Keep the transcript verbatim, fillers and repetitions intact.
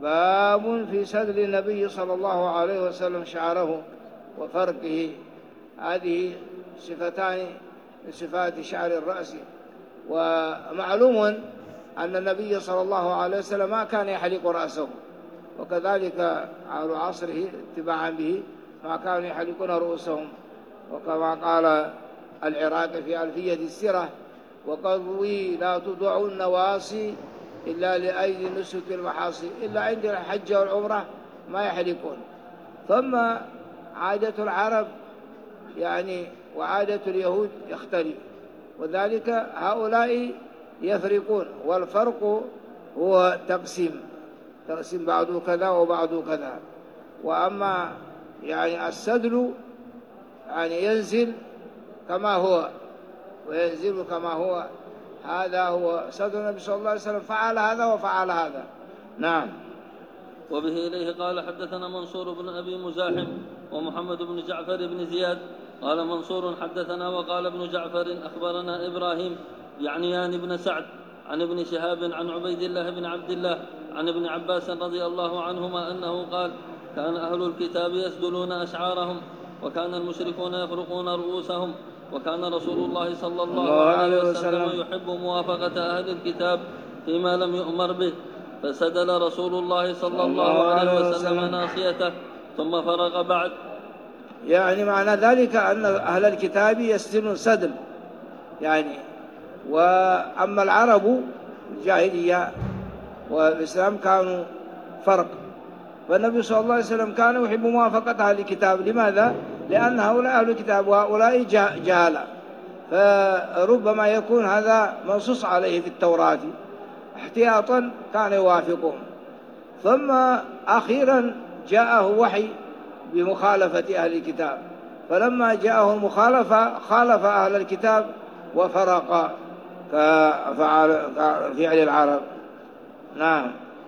باب في سدل النبي صلى الله عليه وسلم شعره وفرقه. هذه صفتان من صفات شعر الرأس. ومعلوم أن النبي صلى الله عليه وسلم ما كان يحلق رأسه، وكذلك أهل عصره اتباعا به ما كانوا يحلقون رؤوسهم، وكما قال العراقي في ألفية السيرة: وقضوا لا تضع النواصي إلا لأيدي نسك المحاصي. إلا عند الحج والعمرة ما يحلقون. ثم عادة العرب يعني وعادة اليهود يختلف، وذلك هؤلاء يفرقون، والفرق هو تقسيم تقسيم بعضه كذا وبعضه كذا. وأما يعني السدل يعني ينزل كما هو وينزل كما هو، هذا هو سدل النبي صلى الله عليه وسلم، فعل هذا وفعل هذا. نعم. وبه إليه قال حدثنا منصور بن أبي مزاحم ومحمد بن جعفر بن زياد قال منصور حدثنا وقال ابن جعفر أخبرنا إبراهيم يعنيان بن سعد عن ابن شهاب عن عبيد الله بن عبد الله عن ابن عباس رضي الله عنهما أنه قال: كان أهل الكتاب يسدلون أشعارهم، وكان المشركون يفرقون رؤوسهم، وكان رسول الله صلى الله عليه وسلم يحب موافقة أهل الكتاب فيما لم يؤمر به، فسدل رسول الله صلى الله عليه وسلم ناصيته ثم فرغ بعد. يعني معنى ذلك أن أهل الكتاب يسدلون سدل يعني. وأما العرب الجاهلية والإسلام كانوا فرق، فالنبي صلى الله عليه وسلم كان يحب موافقة أهل الكتاب. لماذا؟ لأن هؤلاء أهل الكتاب وهؤلاء جهالة، فربما يكون هذا منصوص عليه في التوراة، احتياطا كان يوافقهم. ثم أخيرا جاءه وحي بمخالفة أهل الكتاب، فلما جاءه المخالفة خالف أهل الكتاب وفرق كفعل العرب. نعم.